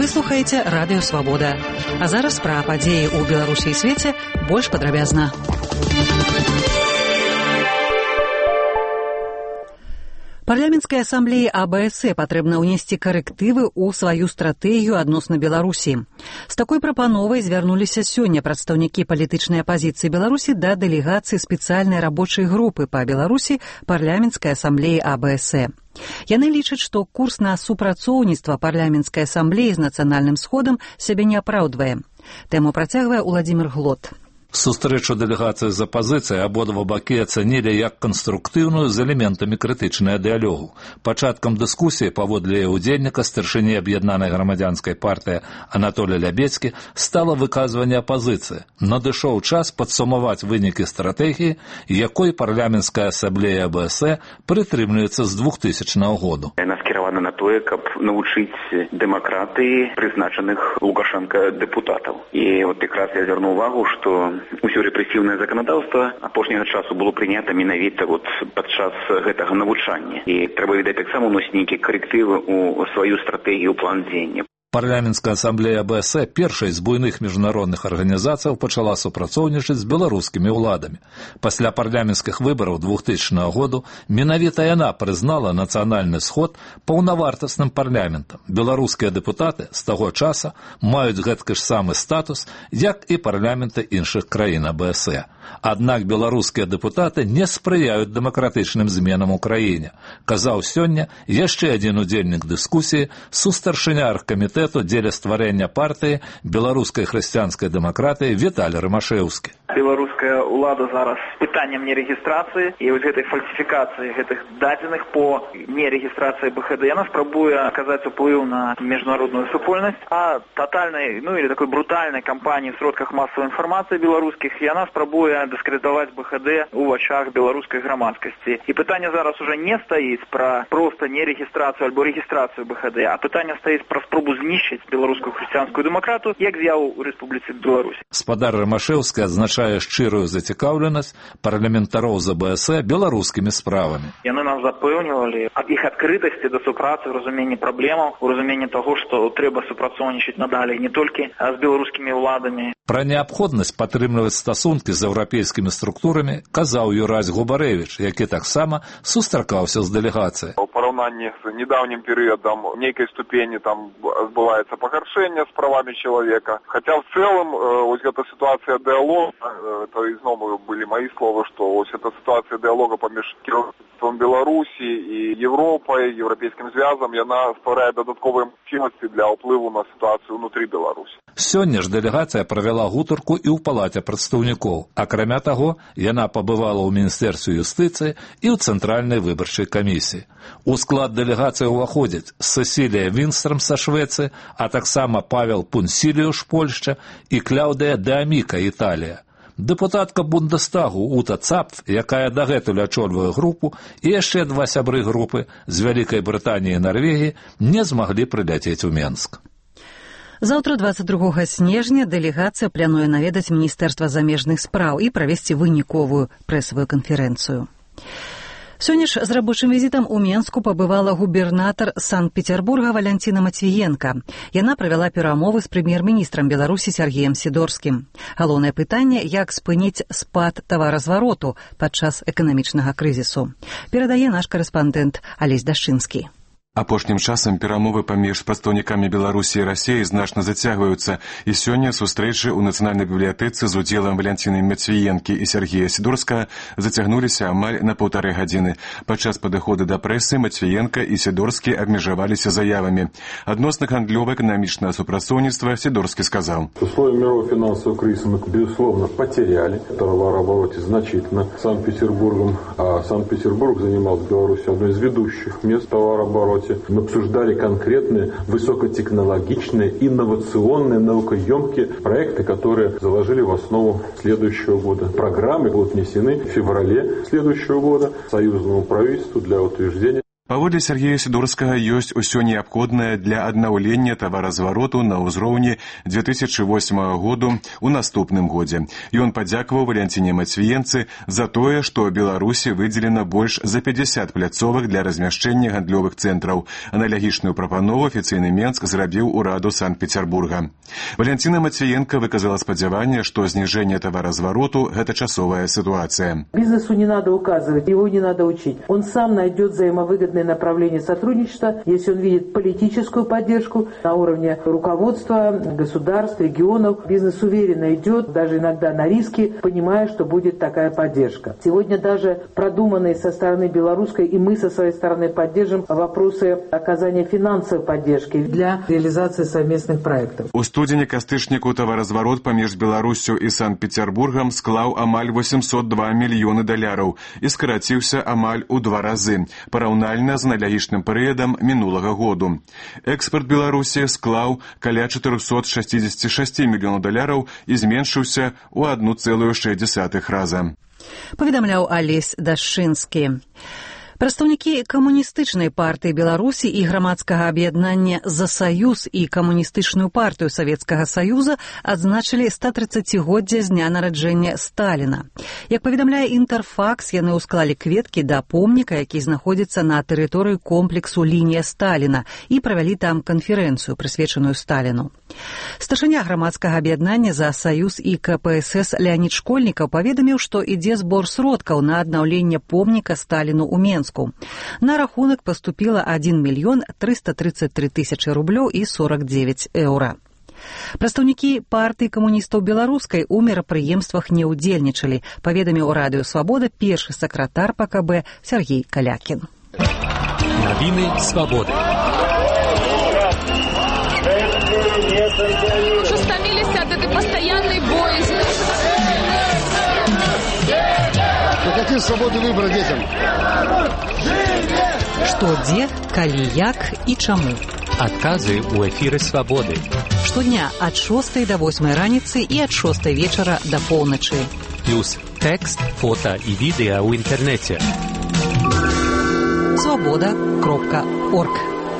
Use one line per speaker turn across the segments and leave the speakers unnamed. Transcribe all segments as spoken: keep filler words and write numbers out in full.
Вы слухаеце радыё Свабода. А зараз пра падзеі ў Беларусі і свеце больш падрабязна. Парламенцкай асамблеі А Бэ Эс Э патрэбна ўнесці карэктывы ў сваю стратэгію адносна Беларусі. З такой прапановай звярнуліся сёння прадстаўнікі палітычнай апазіцыі Беларусі да дэлегацыі спецыяльнай рабочай групы па Беларусі парламенцкай асамблеі А Бэ Эс Э. Яны лічаць, што курс на супрацоўніцтва парламенцкай асамблеі з нацыянальным сходам сябе не апраўдвае. Тэму працягвае Уладзімір Глот.
Сустрэчу дэлегацыі з апазіцыяй абодва бакі ацанілі як канструктыўную з элементамі крытычнага дыялогу. Пачаткам дыскусіі паводле яе ўдзельніка старшыні аб'яднанай грамадзянскай партыі Анатолій Лябецкі стала выказванне апазіцыі. Надышоў час падсумаваць вынікі стратэгіі, якой парламенцкая асамблея А Бэ Эс Э прытрымліваецца з двухтысячнага году.
Яна скіравана на тое, каб навучыць дэмакратыі прызначаных Лукашенка дэпутатаў. І от якраз я звярнуў увагу, што усё рэпрэсіўнае заканадаўства апошняга часу было прынята менавіта вот падчас гэтага навучання. І трэба, відаць, таксама ўносіць нейкія карэктывы ў сваю стратэгію, план дзеяння.
Парламенцкая асамблея А Бэ Эс Э першай з буйных міжнародных арганізацыяў пачала супрацоўнічаць з беларускімі ўладамі. Пасля парламенцкіх выбараў двухтысячнага году менавіта яна прызнала нацыянальны сход паўнавартасным парламентам. Беларускія дэпутаты з таго часа маюць гэткі ж самы статус, як і парламенты іншых краін А Бэ Эс Э. Аднак беларускія дэпутаты не спрыяюць дэмакратычным зменам у краіне, казаў сёння яшчэ адзін удзельнік дыскусіі, сустаршыня аргкамітэту дзеля стварэння партыі беларускай хрысціянскай дэмакратыі Віталій Рымашэўскі.
Беларуская ўлада зараз з пытаннем нерэгістрацыі і вось гэтай фальсіфікацыі гэтых дадзеных по нерэгістрацыі Бэ Ха Дэ яна спрабуе аказаць уплыў на міжнародную супольнасць, а тотальнай, ну или такой брутальнай кампаніі в сродках масавай інфармацыі беларускіх яна спрабуе дыскрэдытаваць Бэ Ха Дэ у вачах беларускай грамадскасці. І пытанне зараз уже не стаіць пра проста нерэгістрацыю альбо рэгістрацыю Бэ Ха Дэ, а пытанне стаіць пра спробу знішчыць беларускую хрысціянскую дэмакрату як з'яву ў Рэспубліцы Беларусь.
Спадар Рымашэўскі адзначае шчырую зацікаўленасць парламентароў з А Бэ Эс Э беларускімі справамі.
Яны нас запэўнівалі аб іх адкрытасці да супрацы, разуменні праблемаў, у разуменні таго, што трэба супрацоўнічаць надалей не толькі з беларускімі ўладамі.
Пра неабходнасць падтрымліваць стасункі з еўрапейскімі структурамі казаў Юрась Губарэвіч, які таксама сустракаўся з дэлегацыяй.
У параўнанні з недаўнім перыядам нейкай ступені там адбываецца пагаршэнне з правамі чалавека. Хаця в цэлым вось гэта сітуацыя дыялога, то ізноў былі мои словы, што вось эта сітуацыя дыялога паміж кіраўніцтвам Беларусі і Еўропай, еўрапейскім звязам, яна стварае дадатковыя магчымасці для ўплыву на сітуацыю ўнутры Беларусі.
Сёння ж дэлегацыя правяла гутарку і ў палаце прадстаўнікоў. Акрамя таго, яна пабывала ў Міністэрстве юстыцыі і ў Цэнтральнай выбарчай камісіі. У склад дэлегацыі ўваходзяць Сесілія Вінстрам са Швецыі, а таксама Павел Пунсіліуш Польшча і Кляўдыя Дэ Аміка Італія. Дэпутатка Бундестагу Ута Цапф, якая дагэтуль ачольвае групу, і яшчэ два сябры групы з Вялікай Брытаніі і Нарвегіі не змаглі прыляцець у Менск.
Заўтра дваццаць другога снежня дэлегацыя плануе наведаць Міністэрства замежных спраў і правесці выніковую прэсавую канферэнцыю. Сёння ж з рабочым візітам у Менску пабывала губернатар Санкт-Петербурга Валянціна Мацвіенка. Яна правяла перамовы з прэм'ер-міністрам Беларусі Сергеем Сідорскім. Галоўнае пытанне, як спыніць спад таваразвароту падчас эканамічнага крызісу. Перадае наш карэспандэнт Алесь Дашчынскі.
Апошнім часам перамовы паміж прадстаўнікамі Беларусі і Расіі значна зацягваюцца, і сёння сустрэчы ў нацыянальнай бібліятэцы з удзелам Валянціны Мацвіенкі і Сергея Сідорскага зацягнуліся амаль на паўтары гадзіны. Падчас падыходу да прэсы Мацвіенка і Сідорскі абмежаваліся заявамі. Адносна гандлёва-эканамічнага супрацоўніцтва Сідорскі сказаў:
«Условия мирового финансового кризиса мы, безусловно, потеряли. Товарообороте значительно Санкт-Петербургом, а Санкт-Петербург занимал в Беларуси одно из ведущих мест в товарообороте. Мы обсуждали конкретные высокотехнологичные, инновационные, наукоемкие проекты, которые заложили в основу следующего года. Программы будут внесены в феврале следующего года союзному правительству для утверждения.
Паводле Сергея Сидорскага ёсць усё неабходнае для аднаўлення таваразвароту на ўзроўні две тысячи восьмага году ў наступным годзе. Ён падзякаваў Валянціне Мацвіенцы за тое, што Беларусі выдзелена больш за пятьдесят пляцовак для размяшчэння гандлёвых цэнтраў. Аналагічную прапанову афіцыйны Менск зрабіў ураду Санкт-Петербурга. Валянціна Мацвіенка выказала спадзяванне, што зніжэнне таваразвароту – гэта часовая ситуация.
Бизнесу не надо указывать, его не надо учить. Он сам найдет взаимовыгодное направление сотрудничества, если он видит политическую поддержку на уровне руководства, государств, регионов. Бизнес уверенно идет, даже иногда на риски, понимая, что будет такая поддержка. Сегодня даже продуманные со стороны белорусской, и мы со своей стороны поддержим вопросы оказания финансовой поддержки для реализации совместных проектов.
У студзені кастычніку таваразварот паміж Беларусю і Санкт-Петербургам склаў амаль восемьсот два мільёны даляраў і скараціўся амаль у два разы, параўнальна з аналагічным перыядам мінулага году. Экспорт Беларусі склаў каля четыреста шестьдесят шесть мільёнаў даляраў і зменшыўся ў одну целую шесть десятых раза.
Паведамляў Алесь Дашчынскі. Прадстаўнікі камуністычнай партыі Беларусі і грамадскага аб'яднання «За саюз» і камуністычную партыю Савецкага Саюза адзначылі статрыццацігоддзе з дня нараджэння Сталіна. Як паведамляе Інтэрфакс, яны ўсклалі кветкі да помніка, які знаходзіцца на тэрыторыі комплексу «Лінія Сталіна» і правялі там канферэнцыю, прысвечаную Сталіну. Старшыня грамадскага аб'яднання «За саюз» і ка пэ эс эс Леонид Школьнікаў паведаміў, што ідзе збор сродкаў на аднаўленне помніка Сталіну ў Менску. На рахунак поступило один миллион триста тридцать три тысячи рублёў и сорок девять еўра. Прадстаўнікі партыі камуністаў беларускай у мерапрыемствах не ўдзельнічалі, паведаміў радыё «Свабода» першы сакратар па ка бэ Сергей Калякін.
Навіны свабоды.
Уже стомились от этой постоянной боязни.
Какие свободы выбора детям?
Што, дзе, калі, як і чаму.
Адказы ў эфіры «Свабоды».
Штодня ад шостай да восьмай раніцы і ад шостай вечара да поўначы.
Плюс тэкст, фота і відэа ў інтэрнэце.
свобода кропка орг.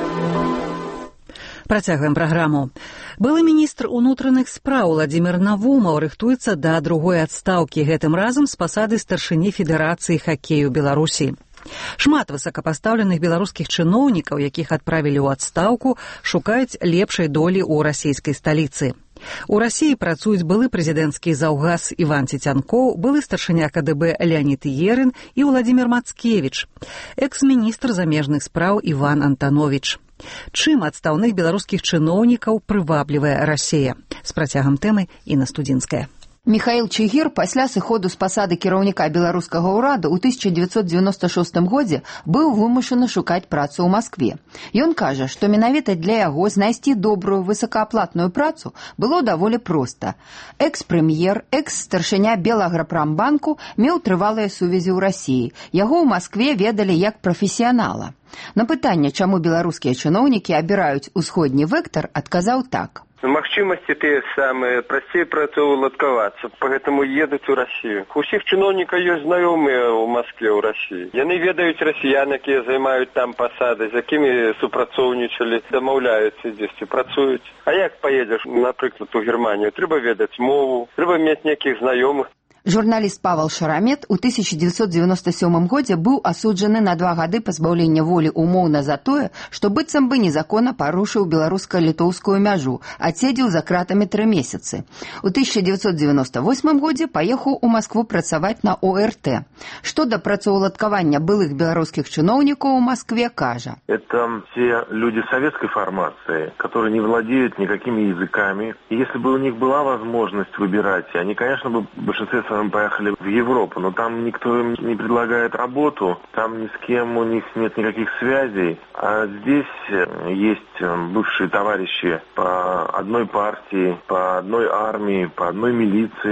Працягваем праграму. Былы міністр унутраных спраў Владзімір Навумаў рыхтуецца да другой адстаўкі, гэтым разам з пасады старшыні Федэрацыі хакею Беларусі. Шмат высокапастаўленых беларускіх чыноўнікаў, якіх адправілі ў адстаўку, шукаюць лепшай долі ў расійскай сталіцы. У Расіі працуюць былы прэзідэнцкі заўгас Іван Цецянкоў, былы старшыня ка дэ бэ Леонід Ерын і Владзімір Мацкевіч, экс-міністр замежных спраў Іван Антановіч. Чым адстаўных беларускіх чыноўнікаў прываблівае Расія? З працягам тэмы Інна Студзінская.
Михаил Чигир пасля сыходу з пасады кіраўніка беларускага ўраду ў тысяча девятьсот девяносто шостым годзе быў вымушаны шукаць працу ў Маскве. Ён кажа, што менавіта для яго знайсці добрую высокааплатную працу было даволі проста. Экс-прэм'ер, экс-старшыня Белаграпрамбанку меў трывалыя сувязі ў Расіі. Яго ў Маскве ведалі як прафесіянала. На пытанне, чаму беларускія чыноўнікі абіраюць усходні вектар, адказаў так.
Магчымасці тыя самыя, прасцей працаўладкавацца, поэтому едуць у Расію. У ўсіх чыноўнікаў ёсць знаёмыя ў Маскве, ў Расіі. Яны ведаюць расіян, якія займаюць там пасады, з якімі супрацоўнічалі, дамаўляюцца дзесьці, працуюць. А як паедзеш, напрыклад, у Германію? Трэба ведаць мову, трэба мець нейкіх знаёмых.
Журналіст Павел Шарамет у тысяча девятьсот девяносто сёмым годзе быў асуджаны на два гады пазбаўлення волі умоўна за тое, што быццам бы незаконна парушыў беларуска-літоўскую мяжу, адседзеў за кратамі тры месяцы. У тысяча девятьсот девяносто восьмым годзе паехаў у Маскву працаваць на о эр тэ. Што да працаўладкавання былых беларускіх чыноўнікаў у Маскве, кажа.
Это те люди советской формации, которые не владеют никакими языками. И если бы у них была возможность выбирать, они, конечно, бы в большинстве своем поехали в Европу, но там никто им не предлагает работу, там ни с кем у них нет никаких связей. А здесь есть бывшие товарищи по одной партии, по одной армии, по одной милиции.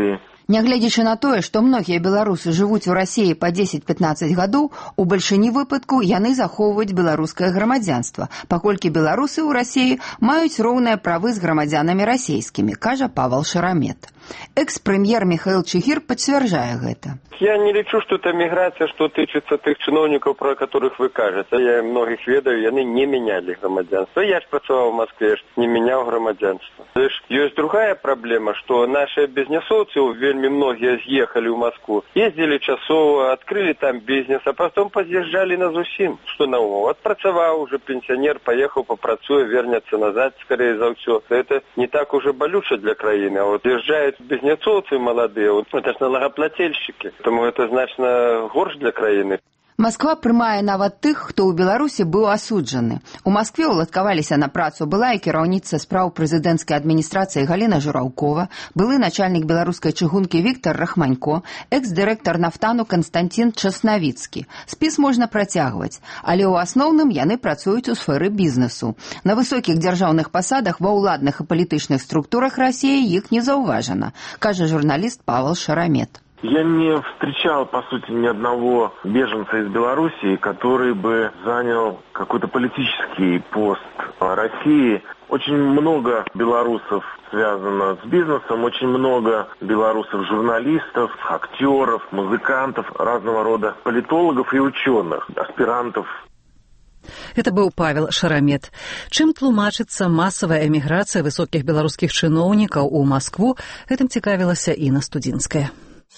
Нягледзячы на тое, што многія беларусы жывуць у Расіі па дзесяць-пятнаццаць гадоў, у бальшыні выпадку яны захоўваюць беларускае грамадзянства, паколькі беларусы ў Расіі маюць роўныя правы з грамадзянамі расійскімі, кажа Павел Шарамет. Экс-прэм'ер Михаил Чигир подтверждае гэта.
Я не лічу, што это міграцыя, што тычыцца тых чыноўнікаў, про которых вы кажаце. Я многіх ведаю, яны не менялі грамадзянства. Я ж працаваў у Москве, не меняў грамадзянства. Ёсць другая праблема, што нашыя бізнесоўцы, вельмі многія з'ехалі ў Москву, ездзілі часова, адкрылі там бізнес, а потом паз'язджалі на зусім. Што на умоў? Адпрацаваў уже пенсіянер, паехаў, папрацуе, вернецца назад, скорее за ўсё. Это не так уже балюча для краіны, а вот з'язджаюць бізнесоўцы маладыя, вот, это ж налогоплательщики. Тому это значна горш для краіны.
Москва прымае нават тых, хто ў Беларусі быў асуджаны. У Москве уладкаваліся на працу былая кіраўніца спраў прэзідэнцкай адміністрацыі Галіна Жураўкова, былы начальнік беларускай чыгункі Віктар Рахманько, экс-дырэктар нафтану Канстантин Часнавіцкі. Спіс можна працягваць, але ў асноўным яны працуюць у сферы бізнесу. На высокіх дзяржаўных пасадах ва ўладных і палітычных структурах Расіі іх не заўважана, кажа журналіст Павел Шарамет.
Я не встречал, по сути, ни одного беженца из Белоруссии, который бы занял какой-то политический пост в России. Очень много белорусов связано с бизнесом, очень много белорусов-журналистов, актеров, музыкантов, разного рода политологов и ученых, аспирантов.
Это быў Павел Шарамет. Чым тлумачыцца масавая эміграцыя высокіх беларускіх чыноўнікаў у Маскву, гэтым цікавілася Інна Студзінская.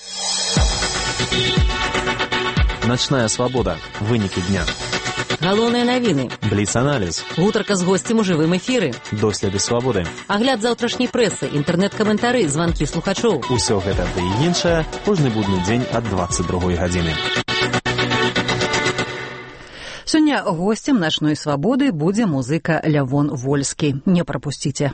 Ночная свобода. Вынікі дня.
Галоўныя навіны.
Бліц-аналіз.
Гутарка з госцем у жывым эфіры.
Доследы свабоды.
Агляд заўтрашняй прэсы, інтэрнэт-каментары, званкі слухачоў.
Усё гэта ды і іншае кожны будны дзень ад дваццаць другой гадзіны.
Сёння госцем начной свабоды будзе музыка Лявон Вольскі. Не прапусціце.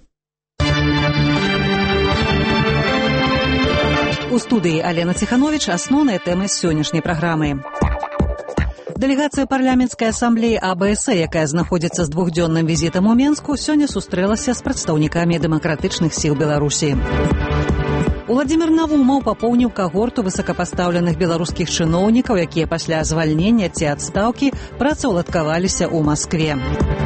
У студыі Алена Ціхановіч асноўныя тэмы сённяшняй праграмы. Дэлегацыя парламенцкай асамблеі А Б С, якая знаходзіцца з двухдзённым візітам у Менску, сёння сустрэлася з прадстаўнікамі дэмакратычных сіл Беларусі. Уладзімір Навумаў папоўніў кагорту высокапастаўленых беларускіх чыноўнікаў, якія пасля звальнення ці адстаўкі працаўладкаваліся ў Маскве.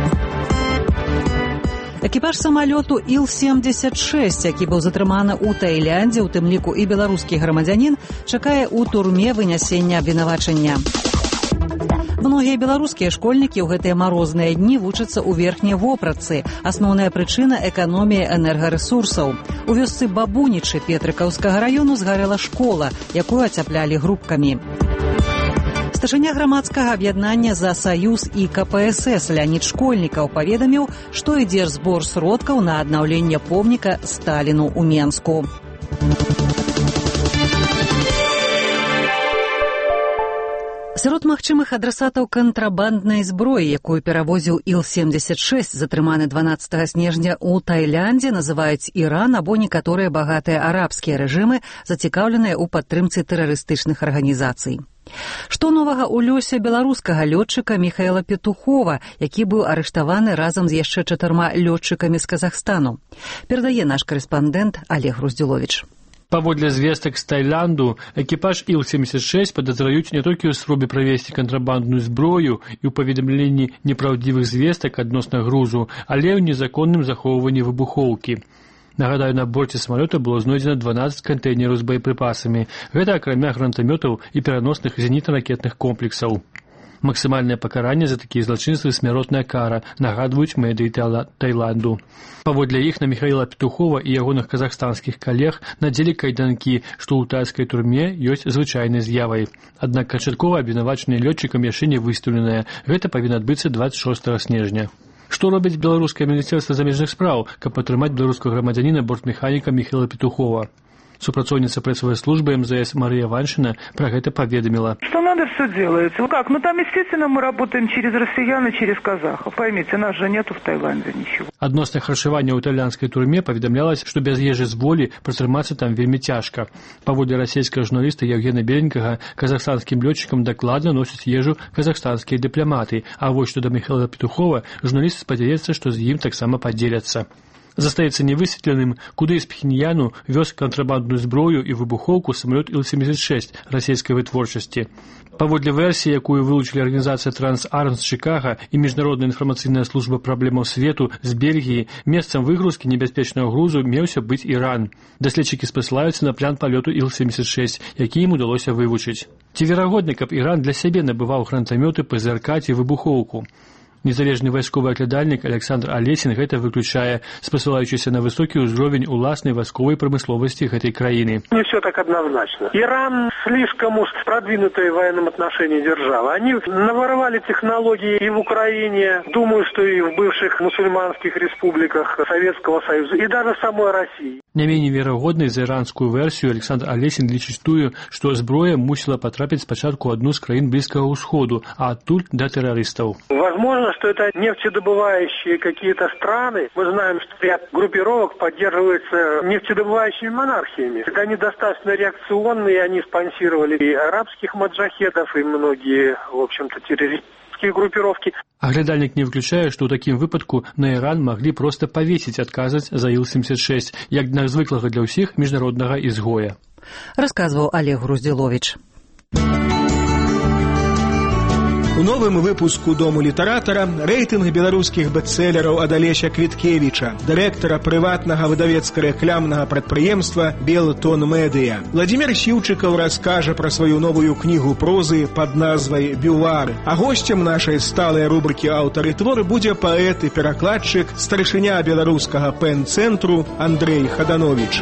Экіпаж самалёту Іл семьдесят шесть, які быў затрыманы ў Таіляндзе, у тым ліку і беларускі грамадзянін, чакае ў турме вынясення абвінавачання. Многія беларускія школьнікі ў гэтыя марозныя дні вучацца ў верхняй вопратцы. Асноўная прычына – эканомія энергарэсурсаў. У вёсцы Бабунічы Петрыкаўскага раёну згарэла школа, якую ацяплялі групкамі. Старшыня грамадскага аб'яднання «За саюз» і Ка Пэ Эс Эс Леонід Школьнікаў паведаміў, што ідзе збор сродкаў на аднаўленне помніка Сталіну ў Менску. Сярод магчымых адрасатаў кантрабанднай зброі, якую перавозіў Іл семьдесят шесть, затрыманы дванаццатага снежня ў Таіландзе, называюць Іран або некаторыя багатыя арабскія рэжымы, зацікаўленыя ў падтрымцы тэрарыстычных арганізацый. Што новага ў лёсе беларускага лётчыка Міхаіла Петухова, які быў арыштаваны разам з яшчэ чатырма лётчыкамі з Казахстану? Перадае наш карэспандэнт Олег Груздзіловіч.
Паводле звестак з Таіланду, экіпаж Іл семьдесят шесть падазраюць не толькі ў спробе правесці кантрабандную зброю і ў паведамленні непраўдзівых звестак адносна грузу, але ў незаконным захоўванні выбухоўкі. Нагадаю, на борце самалёта было знойдзена дванаццаць кантэйнераў з боепрыпасамі. Гэта акрамя гранатамётаў і пераносных зенітна-ракетных комплексаў. Максімальнае пакаранне за такія злачынствы смяротная кара, нагадваюць мэдыі Таіланду. Паводле іх на Міхаіла Петухова і ягоных казахстанскіх калег надзелі кайданкі, што ў тайскай турме ёсць звычайнай з'явай. Аднак канчаткова абвінавачанне лётчыкам яшчэ не выстаўленае. Гэта павінна адбыцца дваццаць шостага снежня. Што робіць беларускае міністэрства замежных спраў, каб атрымаць беларускага грамадзяніна бортмеханіка Міхаіла Петухова? Супрацоўніца прэсавай службы Эм Зэ Эс Мария Ваншина про это поведомила.
Что надо, все делается. Ну как? Ну там, естественно, мы работаем через россиян и через казахов. Поймите, нас же нету в Таиланде ничего.
Адносна харчавання ў італьянскай турме паведамлялася, што без ежы з волі пратрымацца там вельмі цяжка. Паводле расійскага журналіста Евгена Беленькага, казахстанскім лётчыкам дакладна носяць ежу казахстанскія дыпламаты, а вось што да Міхаіла Петухова, журналіст спадзяецца, што з ім таксама падзеляцца. Застаецца невысветленым, куды з Пхеньяну вёз кантрабандную зброю і выбухоўку самалёт Ил семьдесят шесть расійскай вытворчасці. Паводле версіі, якую вылучылі арганізацыя Трансармс Чикаго і Міжнародная інфармацыйная служба праблемаў свету з Бельгіі, месцам выгрузкі небяспечнага грузу меўся быць Іран. Даследчыкі спасылаюцца на план палёту Ил семьдесят шесть, які ім удалося вывучыць. Ці верагодна, каб Іран для сябе набываў гранатамёты, ПЗРК ці выбухоўку? Незалежны вайсковы аглядальнік Александр Алесін гэта выключае, спасылаючыся на высокі ўзровень уласнай вайсковай прамысловасці гэтай краіны.
Не все так однозначно. Иран слишком уж продвинутая в военном отношении держава. Они наворовали технологии и в Украине, думаю, что и в бывших мусульманских республиках Советского Союза, и даже в самой России.
Не менее верагоднай за іранскую версію Александр Алесін лічыць тую, што зброя мусіла патрапіць спачатку адну з краін Блізкага ўсходу, а адтуль да тэрарыстаў.
Возможно, что это нефтедобывающие какие-то страны. Мы знаем, что ряд группировок поддерживается нефтедобывающими монархиями. Они достаточно реакционные, они спонсировали и арабских маджахедов, и многие, в общем-то, террористические группировки.
Аглядальнік не выключае, што ў такім выпадку на Іран маглі проста павесіць адказаць за Ил семьдесят шесть, як для звыклага для ўсіх міжнароднага ізгоя.
Расказваў Олег Груздзіловіч.
У новым выпуску «Дому літаратара» рэйтынг беларускіх бестселераў ад Алеся Квіткевіча, дырэктара прыватнага выдавецка-рэклямнага прадпрыемства «Белтон Медыя». Владимир Сіўчыкаў раскажа пра сваю новую кнігу прозы пад назвай «Бювары». А госцем нашай сталай рубрыкі «Аўтары творы» будзе паэт і перакладчык, старшыня беларускага пэн-цэнтру Андрэй Хадановіч.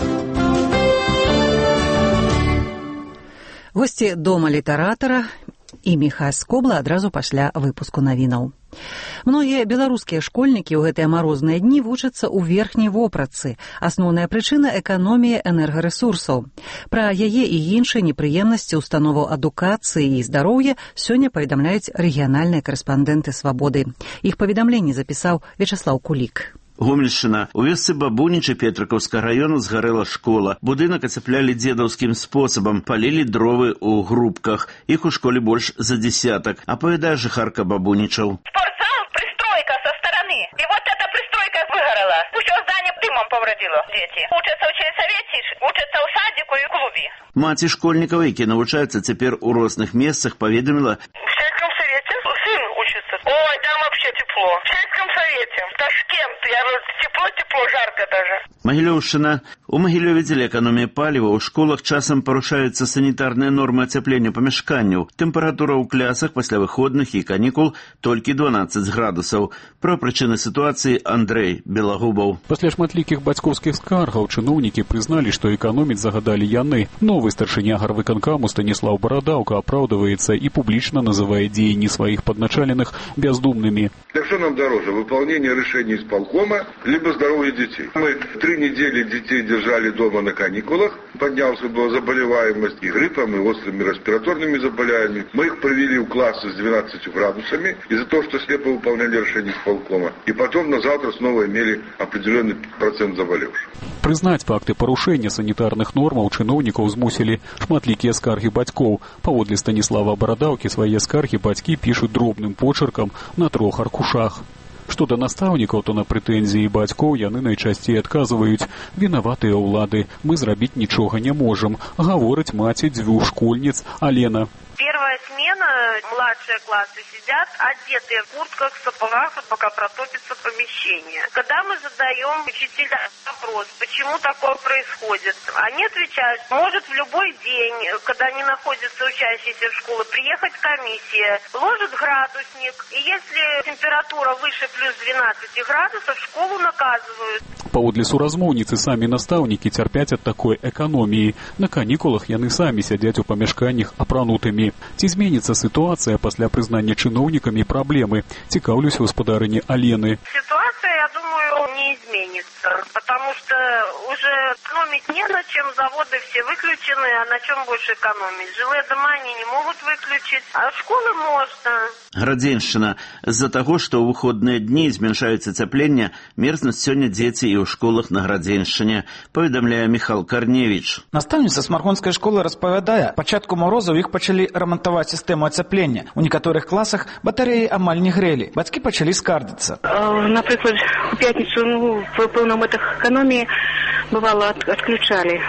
Госці «Дома літаратара» і Міхась Скобла адразу пасля выпуску навінаў. Многія беларускія школьнікі ў гэтыя марозныя дні вучацца ў верхняй вопратцы. Асноўная прычына – эканомія энергарэсурсаў. Пра яе і іншыя непрыемнасці установаў адукацыі і здароўя сёння паведамляюць рэгіянальныя карэспандэнты «Свабоды». Іх паведамленне запісаў Вячаслаў Кулік.
Гомельшчына. У вёсцы Бабуніча Петрыкаўскага району згарэла школа. Будынак ацяплялі дзедаўскім спосабам, палілі дровы ў грубках. Іх у школе больш за десятак. Апавядае жыхарка Бабунічаў.
Спортзал, пристройка со стороны. И вот эта пристройка выгорела. Усё здание дымом повредило. Дети учатся в сельсовете, учатся в садику и клубе.
Маці школьнікаў, які навучаюцца цяпер у розных месцах, паведаміла:
в сельском совете сын учится. Ой, там вообще тепло. В сельском совете. Ташкент. Я говорю, тепло-тепло, жарко даже.
Магілёўшчына. У Магілёве дзеля эканоміі паліва ў школах часам парушаюцца санітарныя нормы ацяплення памяшканняў. Тэмпература ў клясах пасля выходных і канікул толькі дванаццаць градусаў. Пра прычыны сітуацыі Андрэй Белагубаў.
Пасля шматлікіх бацькоўскіх скаргаў чыноўнікі прызналі, што эканоміць загадалі яны. Новы старшыня гарвыканкаму Станіслаў Барадаўка апраўдваецца і публічна называе дзеянні сваіх падначаленых бездумными.
Так что нам дороже, выполнение решений исполкома, либо здоровье детей? Мы три недели детей держали дома на каникулах, поднялся была заболеваемость и гриппом, и острыми респираторными заболеваниями. Мы их провели в классы с двенадцатью градусами из-за того, что слепо выполняли решения исполкома. И потом на завтра снова имели определенный процент заболевших.
Прызнаць факты парушэння санітарных нормаў чыноўнікаў змусілі шматлікія скаргі бацькоў. Паводле Станіслава Барадаўкі свае скаргі бацькі пішуць дробным почеркам на трох аркушах. Што да настаўнікаў, то на прэтэнзіі бацькоў яны найчасцей адказваюць: вінаватыя ўлады, мы зрабіць нічога не можам, гаворыць маці дзвюх школьніц Алена.
Первая смена, младшие классы сидят одетые в куртках, сапогах, пока протопится помещение. Когда мы задаем учителям вопрос, почему такое происходит, они отвечают: может в любой день, когда не находятся учащиеся в школе, приехать комиссия, ложит градусник, и если температура выше плюс двенадцать градусов, школу наказывают.
Паводле суразмоўніцы самі настаўнікі цярпяць ад такой эканоміі. На канікулах яны самі сядзяць у памяшканнях апранутымі. Ці зменіцца ситуация пасля прызнання чыноўнікамі праблемы? Цікаўлюсь гаспадарыні Алены.
Ситуация, я думаю, не изменится, потому что уже, ну, экономить не на чем, заводы все выключены, а на чем больше экономить? Жилые дома они не могут выключить, а школы можно.
Градзеншчына. З-за таго, што ў выходныя дні змяншаецца цяпленне, мерзнуць сёння дзеці і ў школах на Градзеншчыне, паведамляе Міхал Карневіч.
Настаўніца Смаргонскай школы распавядае, пачатку марозаў іх пачалі рамантаваць сістэму ацяплення. У некаторых класах батарэі амаль не грэлі. Бацькі пачалі скардзіцца.
Наприклад, у п'ятницю, ну, в певному метах економії, бувало, відключали.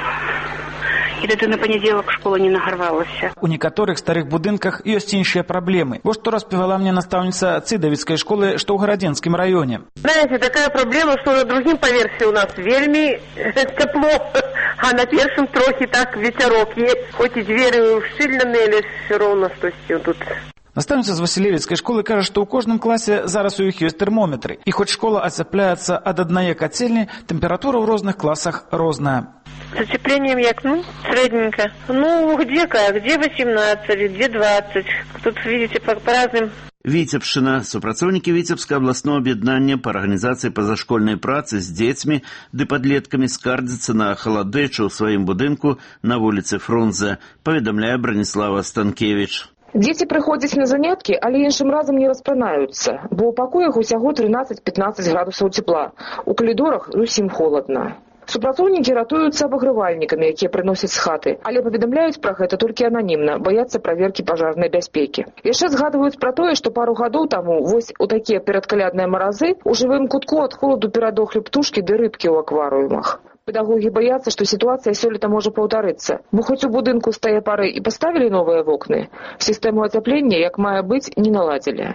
І тоді на понеділок школа не награвалася.
У некаторых старых будынках ёсць іншыя праблемы. Вот што распавяла мне настаўніца Цыдавіцкай школы, што ў Гарадзенскім раёне.
Знаете, такая проблема, что на другим поверсе у нас вельми тепло, а на першем трохи так ветерок есть. Хоть и двери ущільнены, але все равно, то есть тут...
Настаўніца з Васілевіцкай школы кажа, што ў кожным класе зараз у іх ёсць тэрмометры. І хоць школа ацяпляецца ад аднае кацельні, тэмпература ў розных класах розная.
С оцеплением як, ну, средненько. Ну, где-ка, где восемнадцать, где двадцать. Тут, видите, по, по разным...
Віцебшчына. Супрацоўнікі Віцебскага абласнога аб'яднання па арганізацыі пазашкольнай працы з дзецьмі ды падлеткамі скардзяцца на халадэчу ў сваім будынку на вуліцы Фрунзе, паведамляе Браніслава Станкевіч.
Дзеці прыходзяць на заняткі, але іншым разам не распранаюцца, бо ў пакоях усяго трынаццаць-пятнаццаць градусаў цепла. У калідорах зусім холадна. Супрацоўнікі ратуюцца абагрывальнікамі, якія прыносяць з хаты, але паведамляюць пра гэта толькі ананімна, баяцца праверкі пажарнай бяспекі. Яшчэ згадваюць пра тое, што пару гадоў таму вось у такія перадкалядныя маразы у жывым кутку ад холаду перадохлі птушкі ды рыбкі ў акварыумах. Педагогі баяцца, што сітуацыя сёлета можа паўтарыцца, бо хоць у будынку з тае пары і паставілі новыя вокны, сістэму ацяплення, як мае быць, не наладзілі.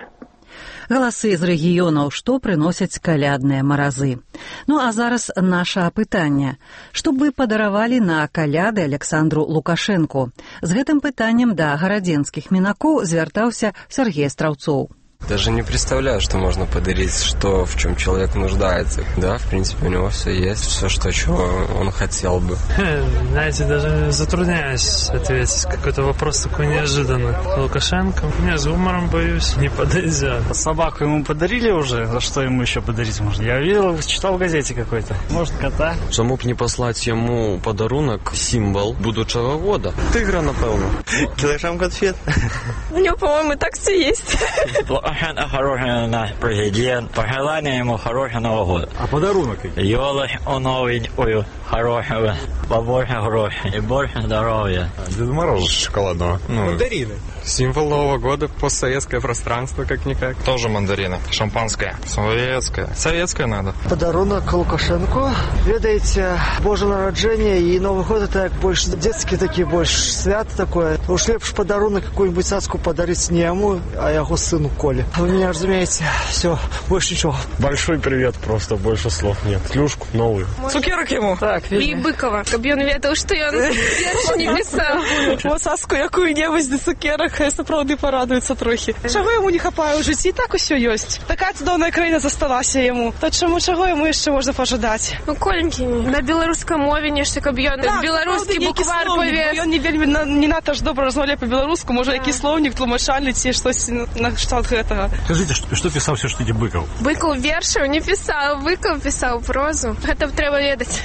Галасы з рэгіёнаў, што прыносяць калядныя маразы. Ну а зараз наша апытанне. Што б вы падаравалі на каляды Александру Лукашэнку? З гэтым пытаннем да гарадзенскіх мінакоў звяртаўся Сергей Страўцоў.
Даже не представляю, что можно подарить, что в чем человек нуждается. Да, в принципе, у него все есть, все, что чего он хотел бы.
Знаете, даже затрудняюсь ответить. Какой-то вопрос такой неожиданный. Лукашенко? Не, с юмором боюсь, не подойдя.
Собаку ему подарили уже, за что ему еще подарить можно? Я видел, читал в газете какой-то. Может, кота?
Чому б не послать ему подарунок, символ будущего года? Тигра, напевно.
Килограмм конфет.
У него, по-моему, так все есть.
Лукашенко хороший наш президент. Пожелания ему хорошего Нового года. А подарунок? Елочку новенькую, хорошего, побольше грошей и больше здоровья.
Деда Мороза шоколадного.
Ну, мандарины.
Символ Нового года, постсоветское пространство, как-никак. Тоже мандарины. Шампанское. Советское. Советское надо.
Подарунок Лукашенко. Ведаете, Божье народжение и Новый год это больше детские такие, больше свят такое. Уж лепше подарунок какую-нибудь цацку подарить не ему, а его сыну Коле. Вы меня разумеете, все, больше ничего.
Большой привет, просто больше слов нет. Клюшку новую.
Цукерок ему.
Так,
и Быкова. Каб ён ведаў, што ён верш не пісаў.
О, саску якую-небудзь да цукерак, сапраўды парадуецца трохі. Чаго яму не хапае ў жыцці, і так усё ёсць. Такая цудоўная краіна засталася яму. То чаму чаго яму яшчэ можна пажадаць?
Ну, коленькі, на беларускай мове нешта, каб ён беларускі буквар павес.
Ён не вельмі не надта ж добра размаўляе па-беларуску, можа які слоўнік тлумачальны ці штось на кшталт гэтага. Скажите, что, что писал все-таки Быков?
Быков вершаў не писал, Быков писал прозу. Гэта трэба ведаць.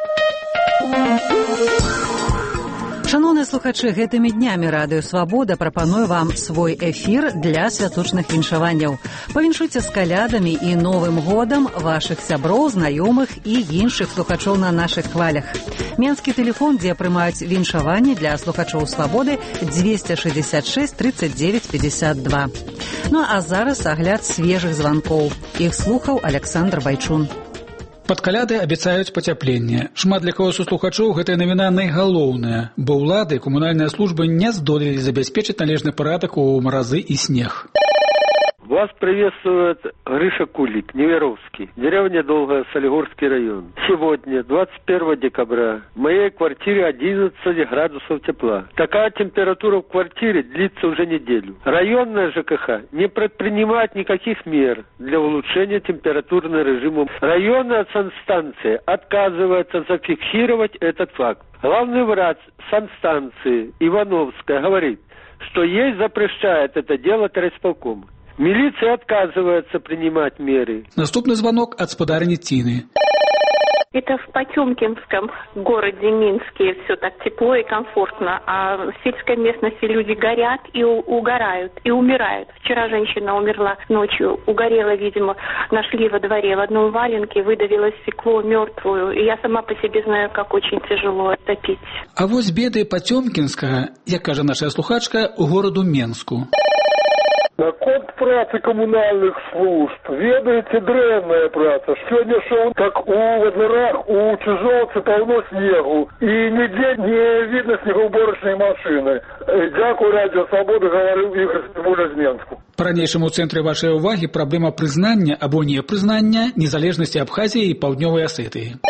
Шановныя слухачы, гэтымі днямі Радыё Свабода прапануе вам свой эфір для святочных віншаванняў. Павіншуйце з калядамі і Новым годам вашых сяброў, знаёмых і іншых слухачоў на нашых хвалях. Менскі тэлефон, дзе прымаюць віншаванні для слухачоў Свабоды, двести шестьдесят шесть тридцать девять пятьдесят два. Ну а зараз агляд свежых званкоў. Іх слухаў Александр Байчун.
Пад каляды абяцаюць пацяпленне. Шмат для каго слухачоў гэтая навіна найгалоўная, бо ўлады і камунальныя службы не здолелі забяспечыць належны парадак у маразы і снег.
Вас приветствует Гриша Кулик, Неверовский, деревня Долгая, Солигорский район. Сегодня, двадцать первого декабря, в моей квартире одиннадцать градусов тепла. Такая температура в квартире длится уже неделю. Районная ЖКХ не предпринимает никаких мер для улучшения температурного режима. Районная санстанция отказывается зафиксировать этот факт. Главный врач санстанции Ивановская говорит, что ей запрещает это делать райисполком. Милиция отказывается принимать меры.
Наступны звонок от спадарні Тины.
Это в Потемкинском городе Минске все так тепло и комфортно, а в сельской местности люди горят и угорают, и умирают. Вчера женщина умерла ночью, угорела, видимо, нашли во дворе в одном валенке, выдавило стекло мертвую. И я сама по себе знаю, как очень тяжело топить.
А вось беды Потемкинскага, як кажа наша слухачка, у городу Менску.
Наконт працы коммунальных служб, ведаеце, дрэнная праца. Сёння шоў, как у вазырах, у Чижовцы полно снегу, и нигде не видно снегоуборочной машины. Дякую Радио Свободы, говорил Игорь Стимуля з Менску.
Па-ранейшаму ў цэнтры вашай увагі праблема прызнання або непрызнання незалежнасці Абхазіі і Паўднёвай Асетыі.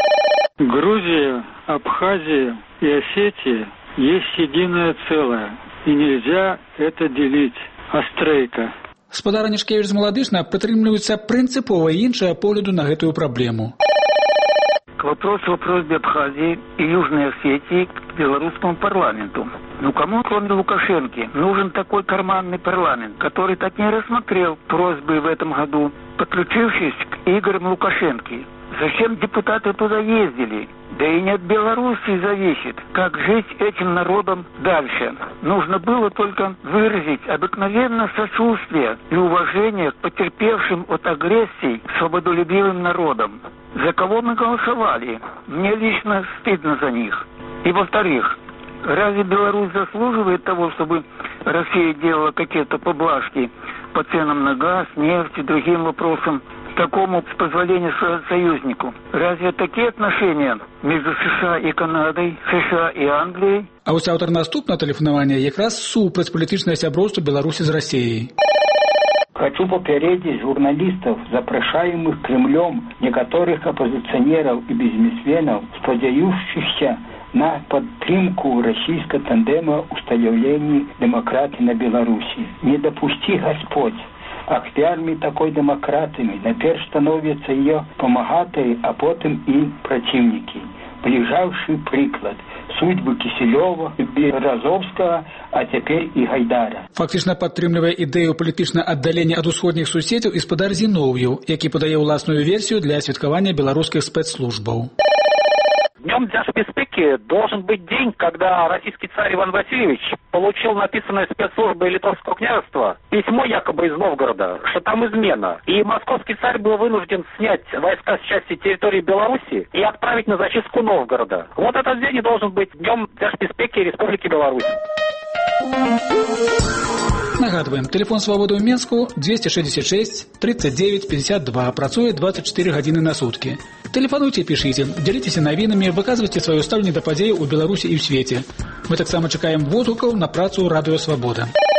Грузия, Абхазия и Осетия есть единое целое, и нельзя это делить. Астрейка.
Спадар Анішкевіч з Маладышна прытрымліваюцца прынцыпова іншага погляду на гэтую праблему.
К вопросу о просьбе Абхазии и Южной Осетии к белорусскому парламенту. Ну кому, кроме Лукашенко, нужен такой карманный парламент, который так не рассмотрел просьбы в этом году, подключившись к играм Лукашенко? Зачем депутаты туда ездили? Да и не от Белоруссии зависит, как жить этим народом дальше. Нужно было только выразить обыкновенное сочувствие и уважение к потерпевшим от агрессии свободолюбивым народам. За кого мы голосовали? Мне лично стыдно за них. И во-вторых, разве Беларусь заслуживает того, чтобы Россия делала какие-то поблажки по ценам на газ, нефть и другим вопросам? Такому, с позволения союзнику. Разве такие отношения между США и Канадой, США и Англией?
А вось аўтар наступного тэлефанавання якраз супраць палітычнае сяброўства Беларусі з Россией.
Хочу попередить журналистов, запрашаемых Кремлем, некоторых оппозиционеров и бизнесменов, сподяющихся на подтримку российского тандема установления демократии на Беларуси. Не допусти Господь. Ахвярами такой демократами наперв становятся ее помогатые, а потом и противники. Ближайший приклад судьбы Киселева, Березовского, а теперь и Гайдара.
Фактично падтрымлівае ідэю палітычнага аддалення ад усходніх суседзяў і спадар Зінов'еў, які падае ўласную версію для святкавання беларускіх спецслужбаў.
Днем держбеспеки должен быть день, когда российский царь Иван Васильевич получил написанное спецслужбой Литовского княжества письмо якобы из Новгорода, что там измена. И московский царь был вынужден снять войска с части территории Беларуси и отправить на зачистку Новгорода. Вот этот день и должен быть Днем держбеспеки Республики Беларусь.
Нагадываем, телефон «Свободы» в Менску двести шестьдесят шесть тридцать девять пятьдесят два, працуе двадцать четыре гадзіны на сутки. Телефонуйте, пишите, делитесь навінамі, выказывайте свое стаўленне да падзей у Беларусі і ў свеце. Мы таксама чакаем водгукаў на працу Радыё Свабода.